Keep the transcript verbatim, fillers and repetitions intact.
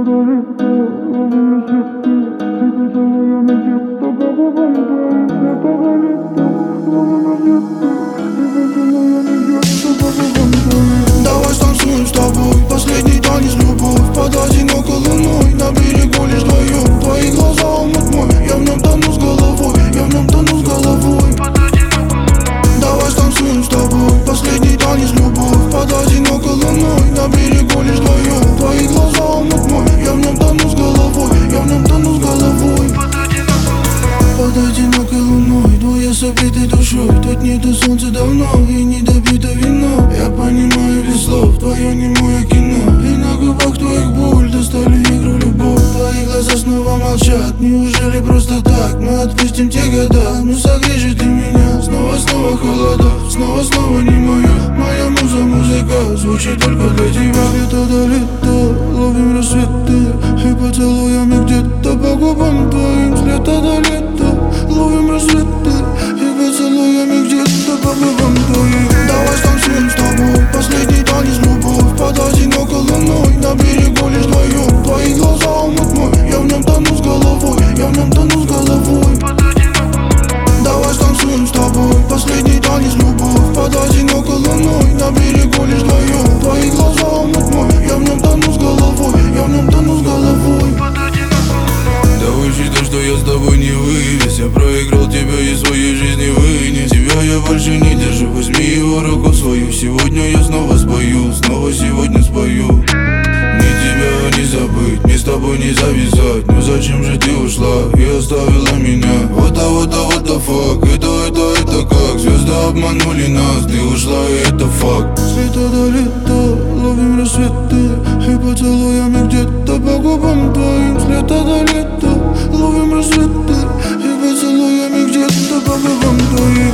Давай станцуем с тобой последний танец, любовь под одинокой луной, на берегу лишь вдвоем. Твои глаза омут мой, я в нем тону с головой, я в нем тону с головой. Давай станцуем с тобой последний танец, любовь под одинокой луной, на берегу лишь вдвоем. Твои глаза омут мой, я в нем тону с головой, я в нем тону с головой. Под одинокой луной, двое с обитой душой, тут нету солнца давно и не допито вино. Я понимаю без слов твое немое кино, и на губах твоих боль достали игру любовь. Твои глаза снова молчат, неужели просто так мы отпустим те года? Ну согрей же ты меня, снова-снова холода, снова-снова не моя. Моя муза, музыка звучит только для тебя. Лето до лета, ловим рассветы и поцелуями где-то по губам твоим. С лета до лета ловим рассветы и поцелуями где-то по губам твоим. Давай станцуем с тобой последний танец, любовь под одинокой луной, на берегу лишь вдвоем. Твои глаза омут мой, я в нем тону с головой, я в нем тону с головой. Давай станцуем с тобой последний танец, любовь под одинокой луной, на берегу лишь вдвоем. Твои глаза омут мой, я в нем тону с головой, я в нем тону с головой. Давай считай, что я с тобой не вывез, я проиграл тебя из своей жизни вынес. Тебя я больше не держу, возьми его руку свою. Сегодня я снова спою, снова сегодня спою. Мне тебя не забыть, мне с тобой не завязать. Ну зачем же ты ушла и оставила меня? Вот а вот а вот а фак, это, это, это как? Звезды обманули нас, ты ушла и это факт. С лета до лета ловим рассветы и поцелуями где-то по губам твоим. С лета до лета ловим рассветы и поцелуями где-то по губам твоим.